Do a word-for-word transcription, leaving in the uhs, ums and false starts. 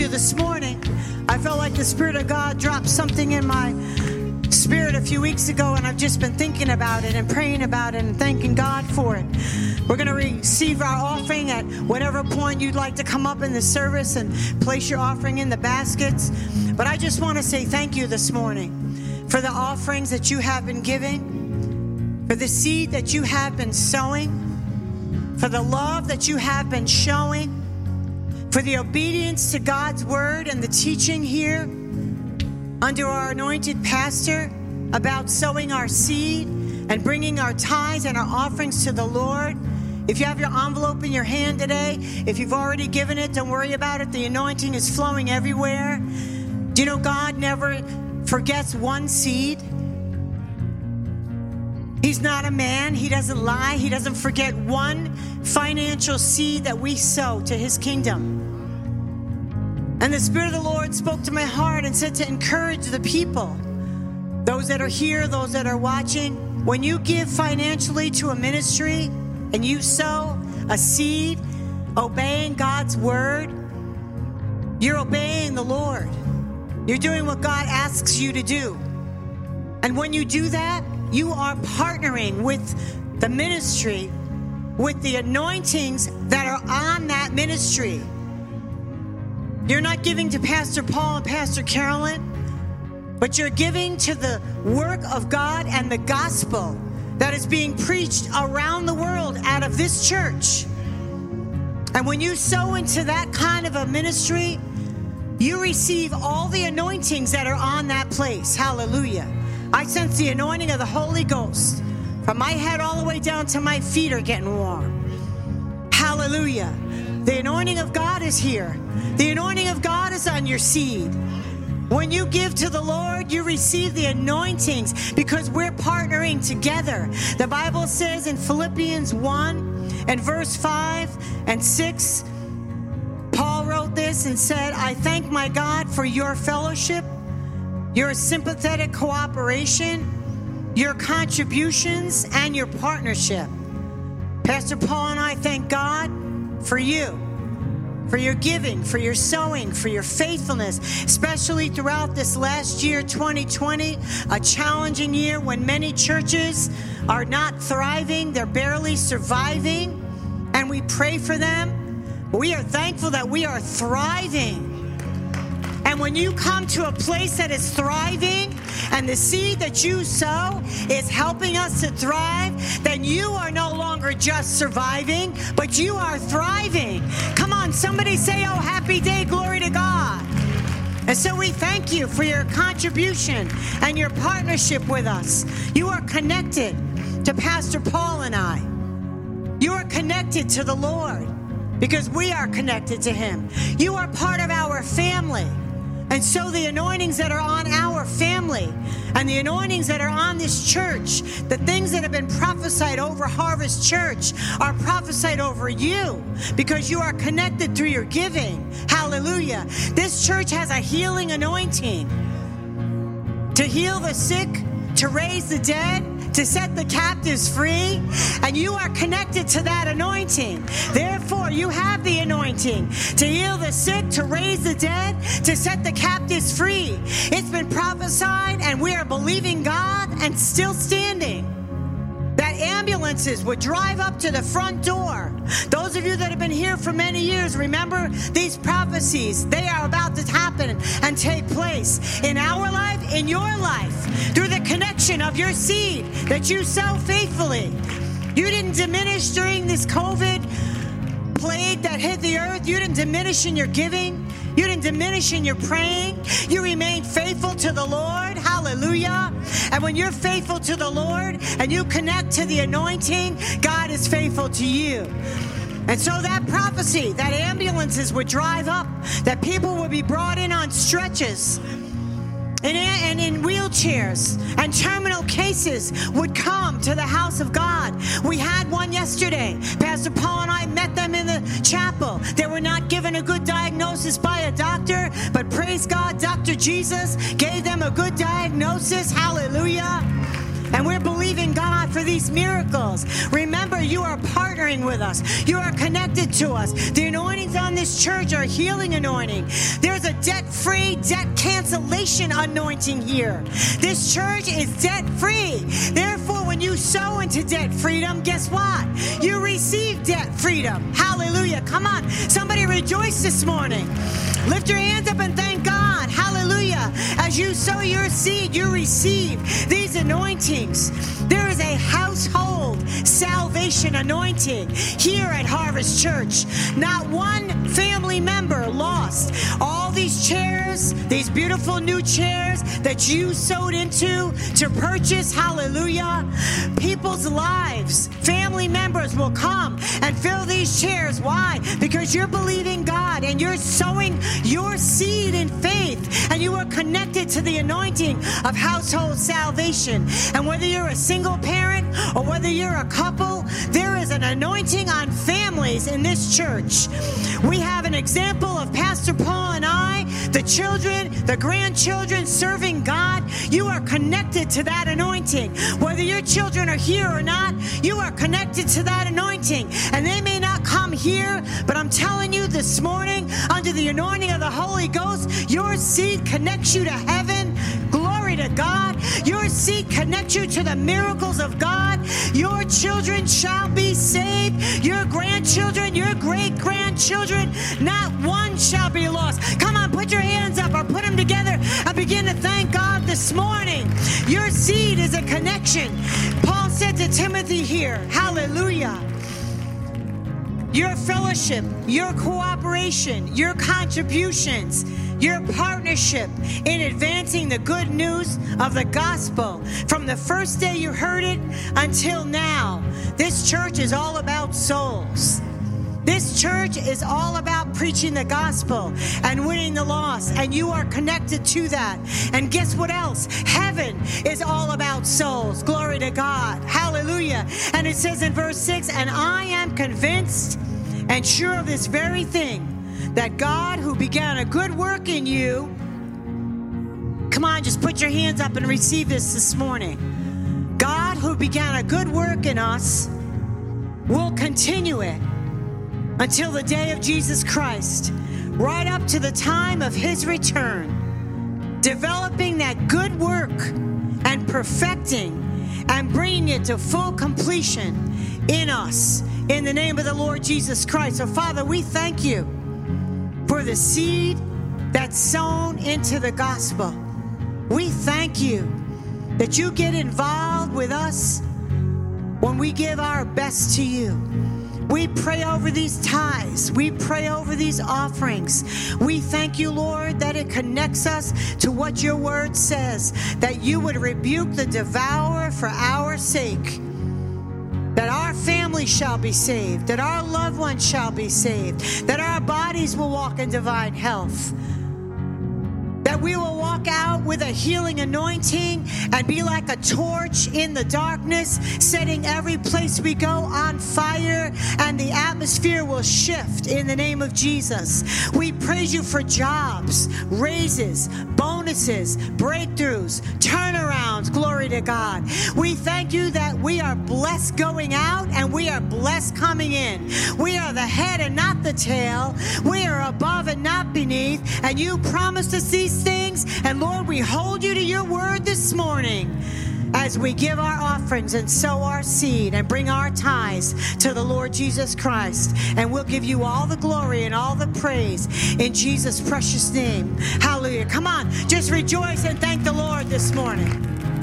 you this morning. I felt like the Spirit of God dropped something in my spirit a few weeks ago, and I've just been thinking about it and praying about it and thanking God for it. We're going to receive our offering at whatever point you'd like to come up in the service and place your offering in the baskets. But I just want to say thank you this morning for the offerings that you have been giving, for the seed that you have been sowing, for the love that you have been showing, for the obedience to God's word and the teaching here under our anointed pastor about sowing our seed and bringing our tithes and our offerings to the Lord. If you have your envelope in your hand today, if you've already given it, don't worry about it. The anointing is flowing everywhere. Do you know God never forgets one seed? He's not a man. He doesn't lie. He doesn't forget one financial seed that we sow to his kingdom. And the Spirit of the Lord spoke to my heart and said to encourage the people, those that are here, those that are watching, when you give financially to a ministry and you sow a seed, obeying God's word, you're obeying the Lord. You're doing what God asks you to do. And when you do that, you are partnering with the ministry, with the anointings that are on that ministry. You're not giving to Pastor Paul and Pastor Carolyn, but you're giving to the work of God and the gospel that is being preached around the world out of this church. And when you sow into that kind of a ministry, you receive all the anointings that are on that place. Hallelujah. I sense the anointing of the Holy Ghost. From my head all the way down to my feet are getting warm. Hallelujah. The anointing of God is here. The anointing of God is on your seed. When you give to the Lord, you receive the anointings because we're partnering together. The Bible says in Philippians one and verse five and six, Paul wrote this and said, I thank my God for your fellowship, your sympathetic cooperation, your contributions, and your partnership. Pastor Paul and I thank God for you, for your giving, for your sowing, for your faithfulness, especially throughout this last year, twenty twenty, a challenging year when many churches are not thriving, they're barely surviving, and we pray for them. We are thankful that we are thriving. And when you come to a place that is thriving and the seed that you sow is helping us to thrive, then you are no longer just surviving, but you are thriving. Come on, somebody say, oh, happy day, glory to God. And so we thank you for your contribution and your partnership with us. You are connected to Pastor Paul and I. You are connected to the Lord because we are connected to him. You are part of our family. And so the anointings that are on our family and the anointings that are on this church, the things that have been prophesied over Harvest Church are prophesied over you because you are connected through your giving. Hallelujah. This church has a healing anointing to heal the sick, to raise the dead, to set the captives free, and you are connected to that anointing. Therefore, you have the anointing to heal the sick, to raise the dead, to set the captives free. It's been prophesied, and we are believing God and still standing, that ambulances would drive up to the front door. Those of you that have been here for many years, remember these prophecies. They are about to happen and take place in our life, in your life, through the connection of your seed that you sow faithfully. You didn't diminish during this COVID plague that hit the earth. You didn't diminish in your giving. You didn't diminish in your praying. You remained faithful to the Lord. Hallelujah. And when you're faithful to the Lord and you connect to the anointing, God is faithful to you. And so that prophecy, that ambulances would drive up, that people would be brought in on stretchers and, and in wheelchairs, and terminal cases would come to the house of God. We had one yesterday. Pastor Paul and I met them in the chapel. They were not given a good diagnosis by a doctor, but praise God, Doctor Jesus gave them a good diagnosis. Hallelujah. And we're believing God for these miracles. Remember, you are partnering with us. You are connected to us. The anointings on this church are healing anointing. There's a debt-free, debt cancellation anointing here. This church is debt-free. Therefore, when you sow into debt freedom, guess what? You receive debt freedom. Hallelujah. Come on. Somebody rejoice this morning. Lift your hands up and thank God. Hallelujah. As you sow your seed, you receive these anointings. There is a household salvation anointing here at Harvest Church. Not one family member lost. All these chairs, these beautiful new chairs that you sowed into to purchase, hallelujah, people's lives, family members will come and fill these chairs. Why? Because you're believing God and you're sowing your seed in faith, and you are connected to the anointing of household salvation. And whether you're a single parent or whether you're a couple, there is an anointing on families in this church. We have an example of Pastor Paul and I, the children, the grandchildren serving God. You are connected to that anointing. Whether your children are here or not, you are connected to that anointing. And they may not come here, but I'm telling you this morning, under the anointing of the Holy Ghost, your seed connects you to heaven. Glory to God. Your seed connects you to the miracles of God. Your children shall be saved. Your grandchildren, your great-grandchildren, not one shall be lost. Come on, put your hands up or put them together and begin to thank God this morning. Your seed is a connection. Paul said to Timothy here, hallelujah, your fellowship, your cooperation, your contributions, your partnership in advancing the good news of the gospel from the first day you heard it until now. This church is all about souls. This church is all about preaching the gospel and winning the lost, and you are connected to that. And guess what else? Heaven is all about souls. Glory to God. Hallelujah. And it says in verse six, and I am convinced and sure of this very thing, that God who began a good work in you, come on, just put your hands up and receive this this morning. God who began a good work in us will continue it until the day of Jesus Christ, right up to the time of his return, developing that good work and perfecting and bringing it to full completion in us, in the name of the Lord Jesus Christ. So, Father, we thank you for the seed that's sown into the gospel. We thank you that you get involved with us when we give our best to you. We pray over these tithes. We pray over these offerings. We thank you, Lord, that it connects us to what your word says, that you would rebuke the devourer for our sake, that our family shall be saved, that our loved ones shall be saved, that our bodies will walk in divine health, that we will walk out with a healing anointing and be like a torch in the darkness, setting every place we go on fire, and the atmosphere will shift in the name of Jesus. We praise you for jobs, raises, bonuses, breakthroughs, turnarounds. Glory to God. We thank you that we are blessed going out and we are blessed coming in. We are the head and not the tail. We are above and not beneath. And you promised us these things. And Lord, we hold you to your word this morning as we give our offerings and sow our seed and bring our tithes to the Lord Jesus Christ. And we'll give you all the glory and all the praise in Jesus' precious name. Hallelujah. Come on, just rejoice and thank the Lord this morning.